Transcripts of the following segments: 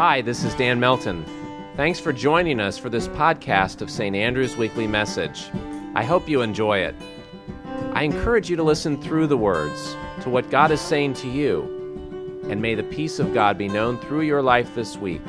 Hi, this is Dan Melton. Thanks for joining us for this podcast of St. Andrew's Weekly Message. I hope you enjoy it. I encourage you to listen through the words to what God is saying to you, and may the peace of God be known through your life this week.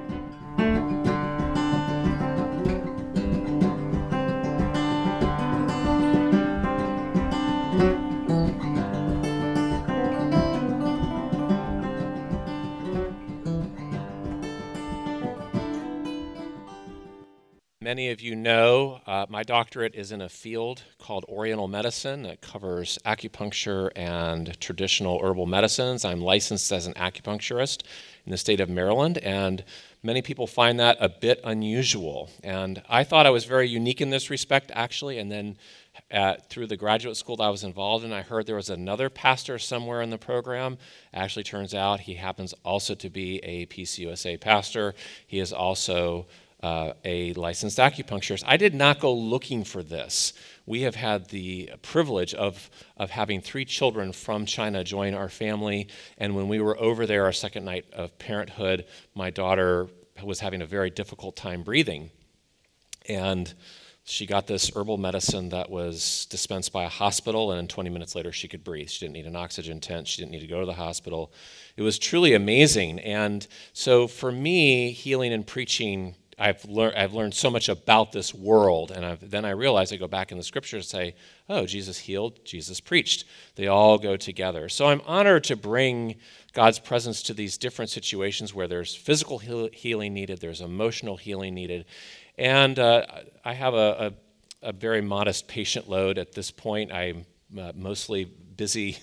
Many of you know my doctorate is in a field called Oriental Medicine that covers acupuncture and traditional herbal medicines. I'm licensed as an acupuncturist in the state of Maryland, and many people find that a bit unusual. And I thought I was very unique in this respect, actually, and then through the graduate school that I was involved in, I heard there was another pastor somewhere in the program. Actually, turns out he happens also to be a PCUSA pastor. He is also a licensed acupuncturist. I did not go looking for this. We have had the privilege of having 3 children from China join our family, and when we were over there our second night of parenthood, my daughter was having a very difficult time breathing, and she got this herbal medicine that was dispensed by a hospital, and 20 minutes later she could breathe. She didn't need an oxygen tent. She didn't need to go to the hospital. It was truly amazing. And so for me, healing and preaching, I've learned so much about this world, and then I realized I go back in the scriptures and say, oh, Jesus healed, Jesus preached. They all go together. So I'm honored to bring God's presence to these different situations where there's physical healing needed, there's emotional healing needed, and I have a very modest patient load at this point. I'm mostly busy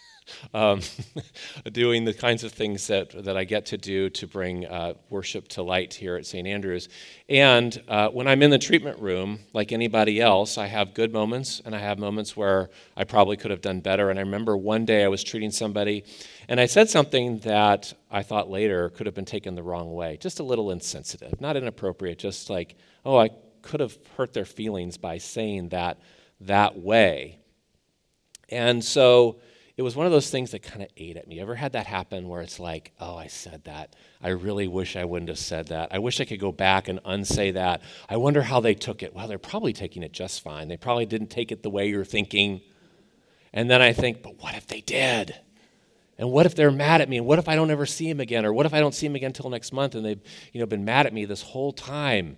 doing the kinds of things that I get to do to bring worship to light here at St. Andrew's. And when I'm in the treatment room, like anybody else, I have good moments and I have moments where I probably could have done better. And I remember one day I was treating somebody and I said something that I thought later could have been taken the wrong way, just a little insensitive, not inappropriate, just like, oh, I could have hurt their feelings by saying that way. And so it was one of those things that kind of ate at me. Ever had that happen where it's like, oh, I said that. I really wish I wouldn't have said that. I wish I could go back and unsay that. I wonder how they took it. Well, they're probably taking it just fine. They probably didn't take it the way you're thinking. And then I think, but what if they did? And what if they're mad at me? And what if I don't ever see him again? Or what if I don't see him again until next month and they've been mad at me this whole time?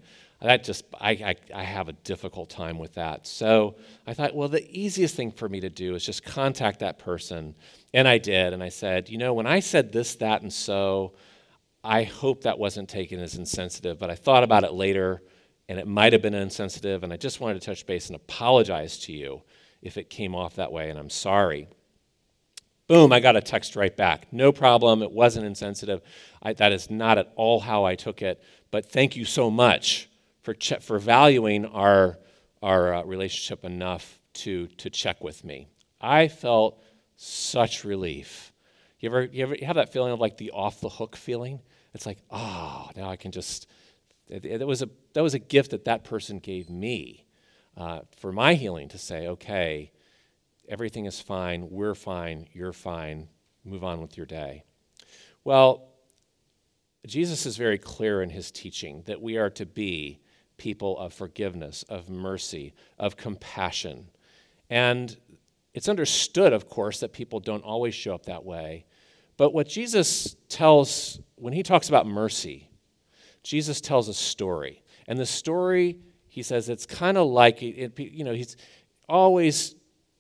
I have a difficult time with that. So I thought, well, the easiest thing for me to do is just contact that person. And I did. And I said, when I said this, that, and so, I hope that wasn't taken as insensitive. But I thought about it later, and it might have been insensitive. And I just wanted to touch base and apologize to you if it came off that way. And I'm sorry. Boom, I got a text right back. No problem. It wasn't insensitive. That is not at all how I took it. But thank you so much for valuing our relationship enough to check with me. I felt such relief. You ever have that feeling of like the off the hook feeling? It's like, oh, now I can just. That was a gift that person gave me for my healing, to say, okay, everything is fine, we're fine, you're fine, move on with your day. Well, Jesus is very clear in his teaching that we are to be people of forgiveness, of mercy, of compassion. And it's understood, of course, that people don't always show up that way. But what Jesus tells, when he talks about mercy, Jesus tells a story. And the story, he says, it's kind of like, he's always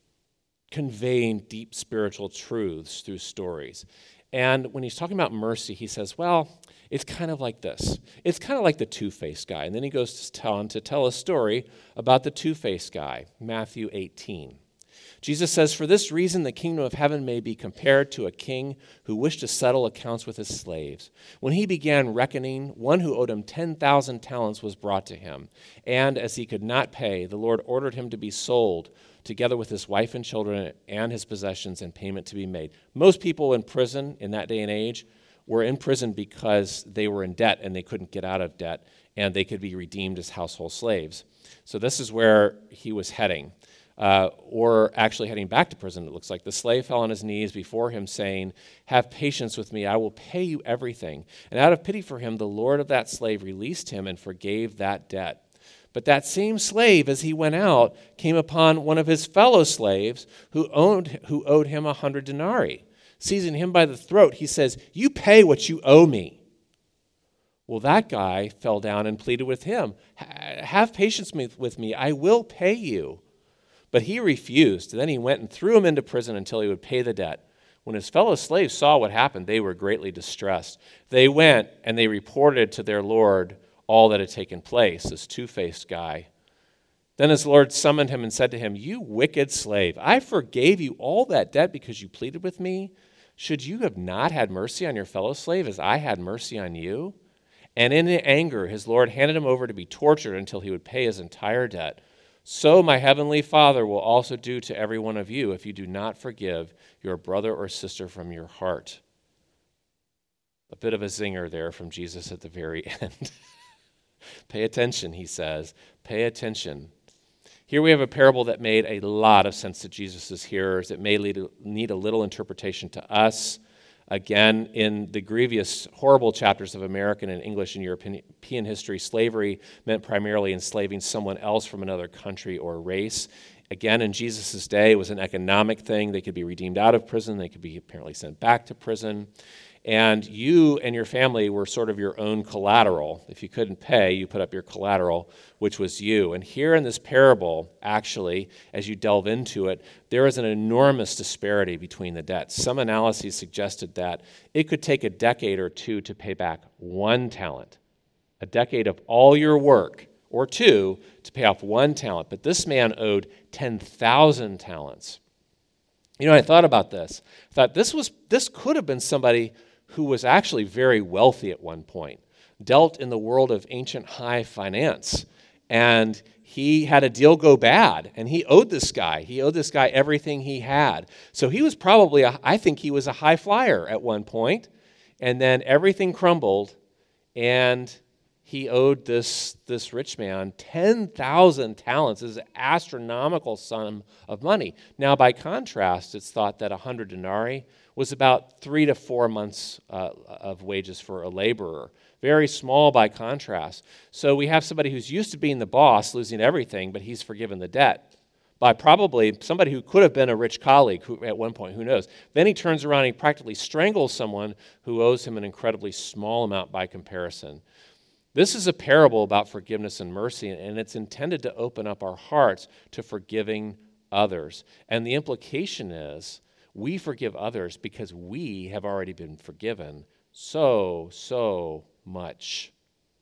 conveying deep spiritual truths through stories. And when he's talking about mercy, he says, well, it's kind of like this. It's kind of like the two-faced guy. And then he goes to tell a story about the two-faced guy, Matthew 18. Jesus says, for this reason the kingdom of heaven may be compared to a king who wished to settle accounts with his slaves. When he began reckoning, one who owed him 10,000 talents was brought to him. And as he could not pay, the Lord ordered him to be sold, together with his wife and children and his possessions, and payment to be made. Most people in prison in that day and age were in prison because they were in debt and they couldn't get out of debt, and they could be redeemed as household slaves. So this is where he was heading. or actually heading back to prison, it looks like. The slave fell on his knees before him, saying, "Have patience with me, I will pay you everything." And out of pity for him, the Lord of that slave released him and forgave that debt. But that same slave, as he went out, came upon one of his fellow slaves who owed him 100 denarii. Seizing him by the throat, he says, "You pay what you owe me." Well, that guy fell down and pleaded with him, "Have patience with me, I will pay you." But he refused. Then he went and threw him into prison until he would pay the debt. When his fellow slaves saw what happened, they were greatly distressed. They went and they reported to their lord all that had taken place, this two-faced guy. Then his lord summoned him and said to him, "You wicked slave, I forgave you all that debt because you pleaded with me. Should you have not had mercy on your fellow slave as I had mercy on you?" And in anger, his lord handed him over to be tortured until he would pay his entire debt. So my heavenly Father will also do to every one of you if you do not forgive your brother or sister from your heart. A bit of a zinger there from Jesus at the very end. Pay attention, he says. Pay attention. Here we have a parable that made a lot of sense to Jesus' hearers. It may need a little interpretation to us. Again, in the grievous, horrible chapters of American and English and European history, slavery meant primarily enslaving someone else from another country or race. Again, in Jesus' day, it was an economic thing. They could be redeemed out of prison. They could be apparently sent back to prison. And you and your family were sort of your own collateral. If you couldn't pay, you put up your collateral, which was you. And here in this parable, actually, as you delve into it, there is an enormous disparity between the debts. Some analyses suggested that it could take a decade or two to pay back 1 talent, a decade of all your work, or 2 to pay off 1 talent. But this man owed 10,000 talents. You know, I thought about this. I thought this could have been somebody who was actually very wealthy at one point, dealt in the world of ancient high finance, and he had a deal go bad, and he owed this guy. He owed this guy everything he had. So he was probably, I think he was a high flyer at one point, and then everything crumbled, and he owed this rich man 10,000 talents. This is an astronomical sum of money. Now, by contrast, it's thought that 100 denarii was about 3 to 4 months of wages for a laborer. Very small by contrast. So we have somebody who's used to being the boss, losing everything, but he's forgiven the debt by probably somebody who could have been a rich colleague at one point, who knows. Then he turns around and he practically strangles someone who owes him an incredibly small amount by comparison. This is a parable about forgiveness and mercy, and it's intended to open up our hearts to forgiving others. And the implication is we forgive others because we have already been forgiven so much.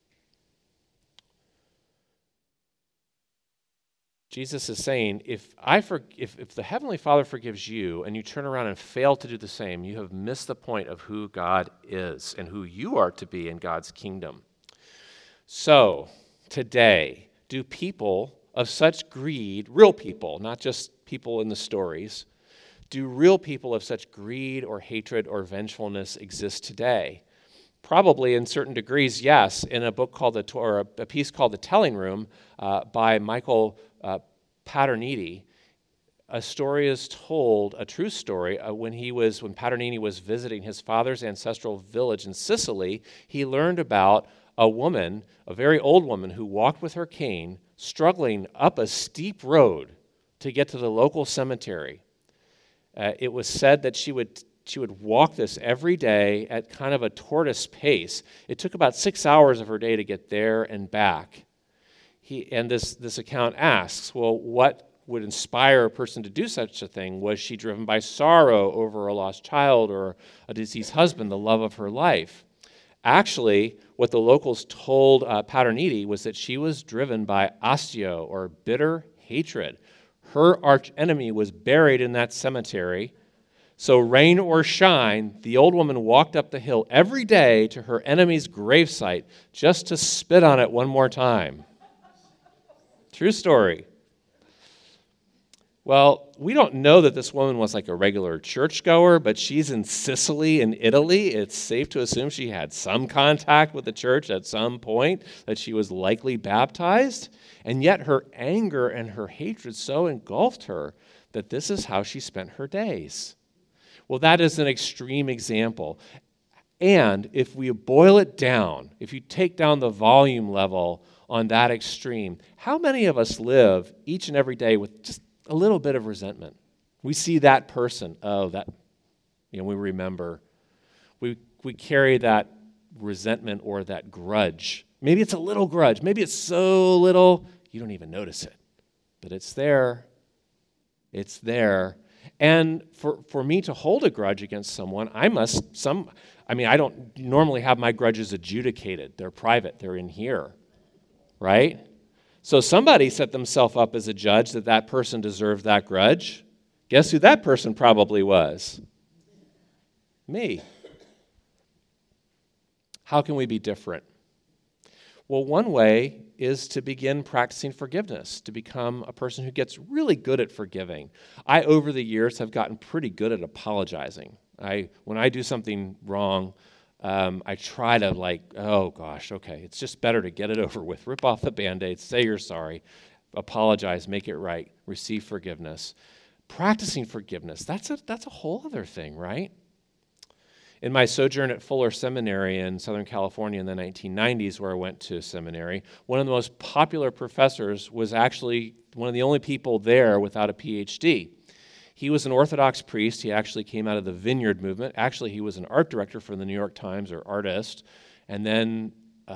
Jesus is saying, if the Heavenly Father forgives you and you turn around and fail to do the same, you have missed the point of who God is and who you are to be in God's kingdom. So, today, do people of such greed, real people, not just people in the stories, do real people of such greed or hatred or vengefulness exist today? Probably in certain degrees, yes. In a book called a piece called The Telling Room by Michael Paterniti, a story is told, a true story, when Paterniti was visiting his father's ancestral village in Sicily. He learned about a woman, a very old woman, who walked with her cane, struggling up a steep road to get to the local cemetery. It was said that she would walk this every day at kind of a tortoise pace. It took about 6 hours of her day to get there and back. This account asks, well, what would inspire a person to do such a thing? Was she driven by sorrow over a lost child or a deceased husband, the love of her life? Actually, what the locals told Paterniti was that she was driven by astio, or bitter hatred. Her archenemy was buried in that cemetery. So rain or shine, the old woman walked up the hill every day to her enemy's gravesite just to spit on it one more time. True story. Well, we don't know that this woman was like a regular churchgoer, but she's in Sicily in Italy. It's safe to assume she had some contact with the church at some point, that she was likely baptized. And yet her anger and her hatred so engulfed her that this is how she spent her days. Well, that is an extreme example. And if we boil it down, if you take down the volume level on that extreme, how many of us live each and every day with just a little bit of resentment? We see that person, we remember. We carry that resentment or that grudge. Maybe it's a little grudge. Maybe it's so little you don't even notice it. But it's there. It's there. And for me to hold a grudge against someone, I don't normally have my grudges adjudicated. They're private. They're in here, right? So somebody set themselves up as a judge that person deserved that grudge. Guess who that person probably was? Me. How can we be different? Well, one way is to begin practicing forgiveness, to become a person who gets really good at forgiving. I, over the years, have gotten pretty good at apologizing. When I do something wrong, I try to it's just better to get it over with. Rip off the Band-Aid, say you're sorry, apologize, make it right, receive forgiveness. Practicing forgiveness, that's a whole other thing, right? In my sojourn at Fuller Seminary in Southern California in the 1990s, where I went to seminary, one of the most popular professors was actually one of the only people there without a PhD. He was an Orthodox priest. He actually came out of the Vineyard movement. Actually, he was an art director for the New York Times, or artist, and then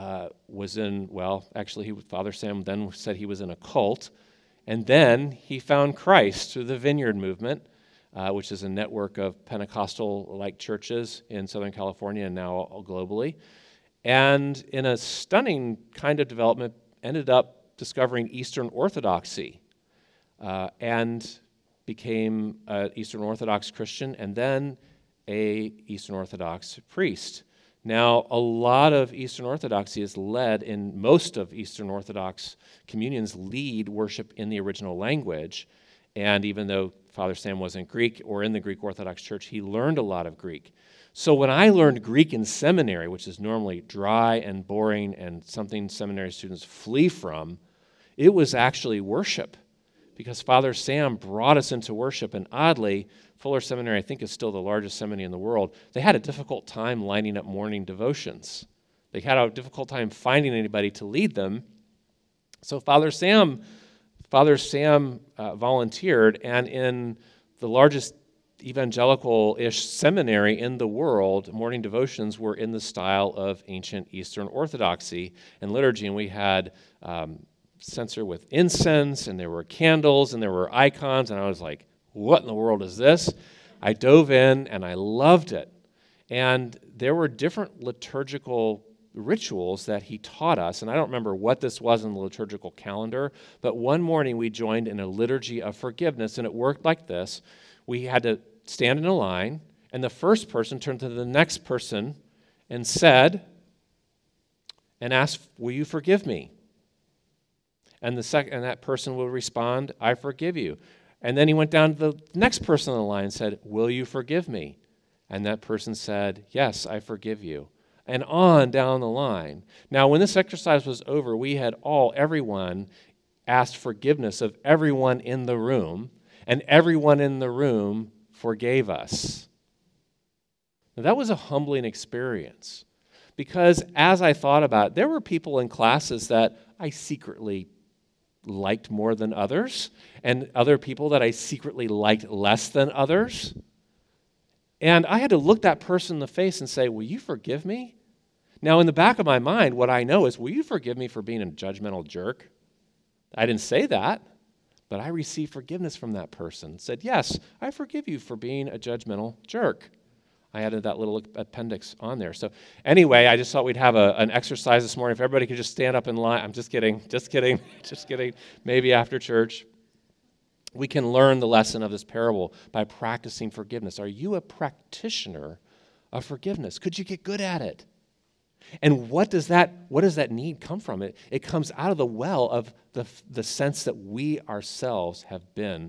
Father Sam then said he was in a cult, and then he found Christ through the Vineyard movement, which is a network of Pentecostal-like churches in Southern California and now globally. And in a stunning kind of development, ended up discovering Eastern Orthodoxy and became an Eastern Orthodox Christian and then an Eastern Orthodox priest. Now, a lot of Eastern Orthodoxy is led in most of Eastern Orthodox communions lead worship in the original language. And even though Father Sam wasn't Greek or in the Greek Orthodox Church, he learned a lot of Greek. So when I learned Greek in seminary, which is normally dry and boring and something seminary students flee from, it was actually worship, because Father Sam brought us into worship. And oddly, Fuller Seminary, I think, is still the largest seminary in the world. They had a difficult time lining up morning devotions. They had a difficult time finding anybody to lead them. So Father Sam volunteered, and in the largest evangelical-ish seminary in the world, morning devotions were in the style of ancient Eastern Orthodoxy and liturgy. And we had censer with incense, and there were candles, and there were icons, and I was like, what in the world is this? I dove in, and I loved it. And there were different liturgical rituals that he taught us, and I don't remember what this was in the liturgical calendar, but one morning we joined in a liturgy of forgiveness, and it worked like this. We had to stand in a line, and the first person turned to the next person and asked, will you forgive me? And that person will respond, I forgive you. And then he went down to the next person on the line and said, will you forgive me? And that person said, yes, I forgive you. And on down the line. Now, when this exercise was over, we had everyone asked forgiveness of everyone in the room, and everyone in the room forgave us. Now, that was a humbling experience, because as I thought about it, there were people in classes that I secretly liked more than others, and other people that I secretly liked less than others. And I had to look that person in the face and say, will you forgive me? Now, in the back of my mind, what I know is, will you forgive me for being a judgmental jerk? I didn't say that, but I received forgiveness from that person. Said, yes, I forgive you for being a judgmental jerk. I added that little appendix on there. So anyway, I just thought we'd have an exercise this morning. If everybody could just stand up in line. I'm just kidding. Maybe after church. We can learn the lesson of this parable by practicing forgiveness. Are you a practitioner of forgiveness? Could you get good at it? And what does that need come from? It comes out of the well of the sense that we ourselves have been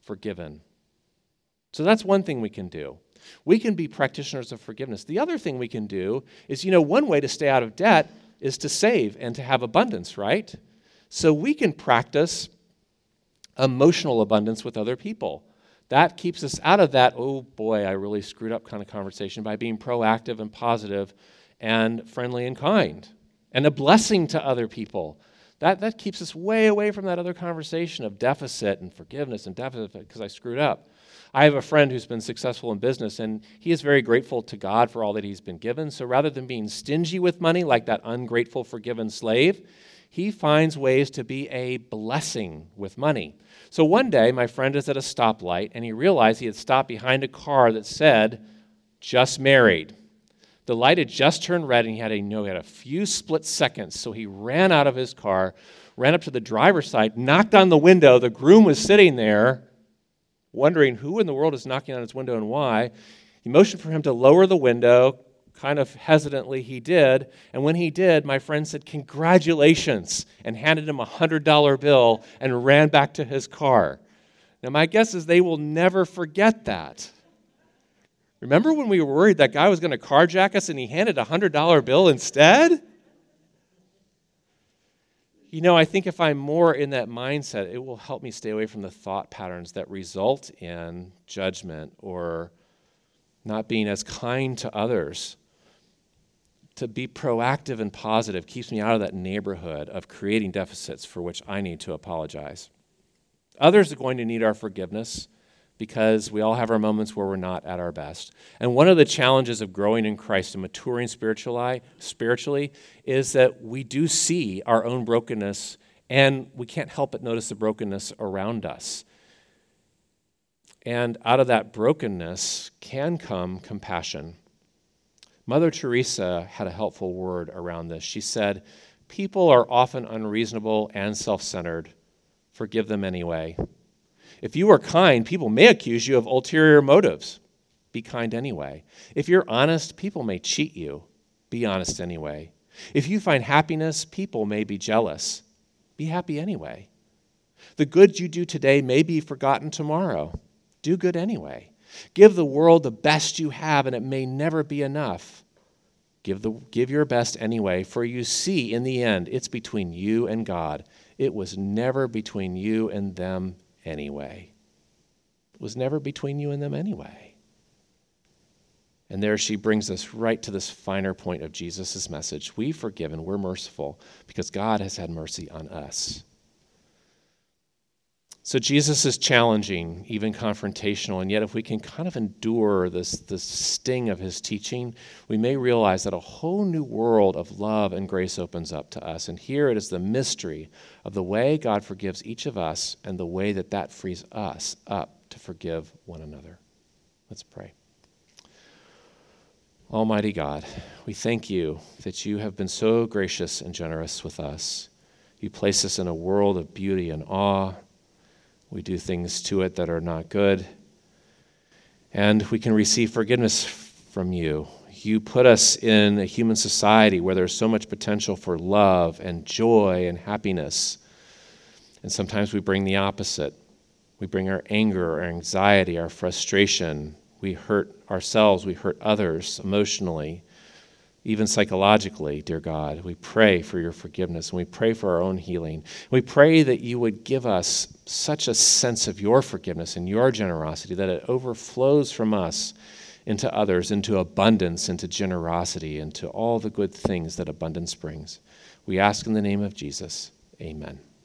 forgiven. So that's one thing we can do. We can be practitioners of forgiveness. The other thing we can do is, one way to stay out of debt is to save and to have abundance, right? So we can practice emotional abundance with other people. That keeps us out of that, oh boy, I really screwed up kind of conversation by being proactive and positive and friendly and kind and a blessing to other people. That keeps us way away from that other conversation of deficit and forgiveness and deficit because I screwed up. I have a friend who's been successful in business, and he is very grateful to God for all that he's been given. So rather than being stingy with money like that ungrateful, forgiven slave, he finds ways to be a blessing with money. So one day, my friend is at a stoplight, and he realized he had stopped behind a car that said, "Just married." The light had just turned red, and he had a few split seconds. So he ran out of his car, ran up to the driver's side, knocked on the window. The groom was sitting there, wondering who in the world is knocking on his window and why. He motioned for him to lower the window. Kind of hesitantly he did, and when he did, my friend said, "Congratulations," and handed him a $100 bill and ran back to his car. Now my guess is they will never forget that. Remember when we were worried that guy was going to carjack us and he handed a $100 bill instead? I think if I'm more in that mindset, it will help me stay away from the thought patterns that result in judgment or not being as kind to others. To be proactive and positive keeps me out of that neighborhood of creating deficits for which I need to apologize. Others are going to need our forgiveness because we all have our moments where we're not at our best. And one of the challenges of growing in Christ and maturing spiritually is that we do see our own brokenness, and we can't help but notice the brokenness around us. And out of that brokenness can come compassion. Mother Teresa had a helpful word around this. She said, "People are often unreasonable and self-centered. Forgive them anyway. If you are kind, people may accuse you of ulterior motives. Be kind anyway. If you're honest, people may cheat you. Be honest anyway. If you find happiness, people may be jealous. Be happy anyway. The good you do today may be forgotten tomorrow. Do good anyway. Give the world the best you have, and it may never be enough. Give your best anyway, for you see, in the end, it's between you and God. It was never between you and them anyway. It was never between you and them anyway." And there she brings us right to this finer point of Jesus' message. We forgive and we're merciful because God has had mercy on us. So Jesus is challenging, even confrontational, and yet if we can kind of endure this sting of his teaching, we may realize that a whole new world of love and grace opens up to us. And here it is the mystery of the way God forgives each of us and the way that frees us up to forgive one another. Let's pray. Almighty God, we thank you that you have been so gracious and generous with us. You place us in a world of beauty and awe. We do things to it that are not good. And we can receive forgiveness from you. You put us in a human society where there's so much potential for love and joy and happiness. And sometimes we bring the opposite. We bring our anger, our anxiety, our frustration. We hurt ourselves, we hurt others emotionally, even psychologically, dear God. We pray for your forgiveness, and we pray for our own healing. We pray that you would give us such a sense of your forgiveness and your generosity that it overflows from us into others, into abundance, into generosity, into all the good things that abundance brings. We ask in the name of Jesus. Amen.